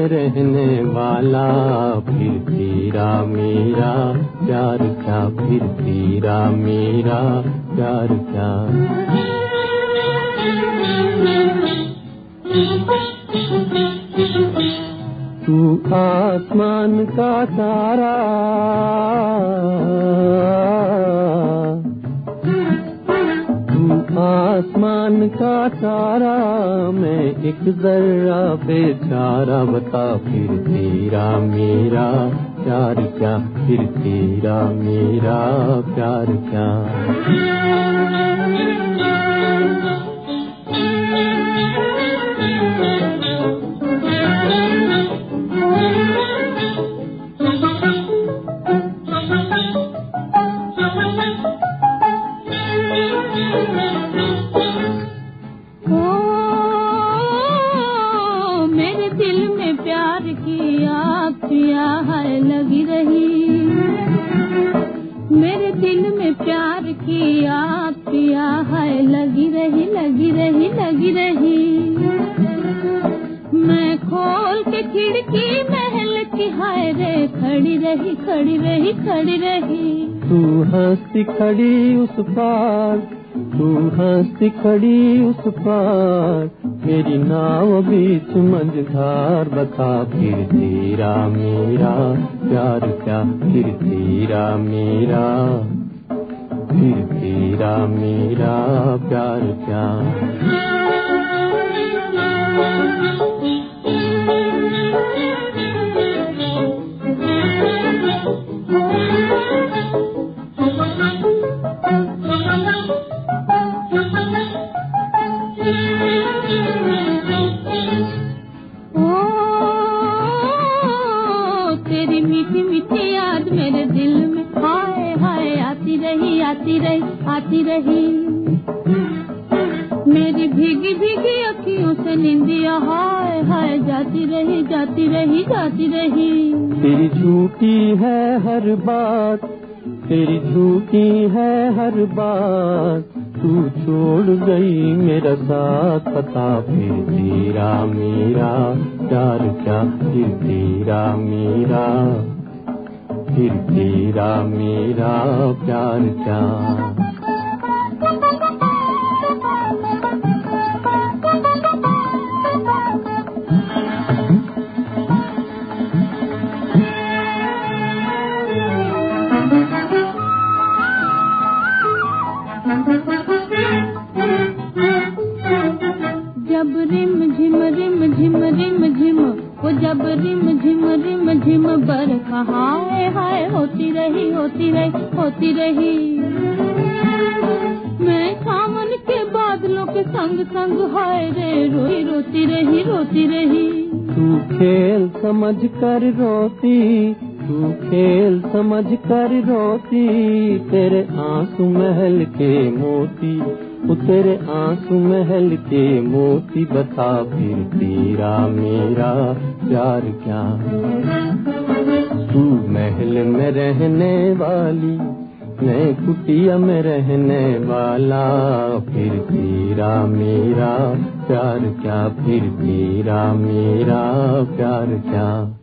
में रहने वाला, फिर तेरा मेरा प्यार क्या, फिर तेरा मेरा प्यार क्या। तू आसमान का तारा, आसमान का तारा, मैं एक जर्रा बेचारा, बता फिर तेरा मेरा प्यार क्या, फिर तेरा मेरा प्यार क्या। लगी रही मेरे दिल में प्यार की आग पिया है, लगी रही लगी रही लगी रही। मैं खोल के खिड़की महल की, हाय रे खड़ी रही खड़ी रही खड़ी रही। तू हंसती खड़ी उस पार, तू हंसती खड़ी उस पार, मेरी नाव बीच मझधार, बता फिर तेरा मेरा प्यार क्या, फिर तेरा मेरा, फिर तेरा मेरा प्यार क्या। तेरी मीठी मीठी याद मेरे दिल में, हाय हाय आती रही आती रही आती रही। मेरी भीगी भीगी अखियों से नींदिया, हाय हाय जाती रही जाती रही जाती रही। तेरी झूठी है हर बात, तेरी झूठी है हर बात, तू छोड़ गई मेरा साथ, पता फिर तेरा मेरा प्यार क्या, फिर तेरा मेरा, फिर तेरा मेरा प्यार क्या। जब रिम झिम रिम झिम, वो जब रिम झिम बरखा, हाय हाय होती रही होती रही होती रही। मैं सावन के बादलों के संग संग, हाय रे रोई रोती रही रोती रही। तू खेल समझ कर रोती, तू खेल समझ कर रोती, तेरे आंसू महल के मोती, वो तेरे आंसू महल के मोती, बता फिर तेरा मेरा प्यार क्या। तू महल में रहने वाली, मैं कुटिया में रहने वाला, फिर तेरा मेरा प्यार क्या, फिर तेरा मेरा प्यार क्या।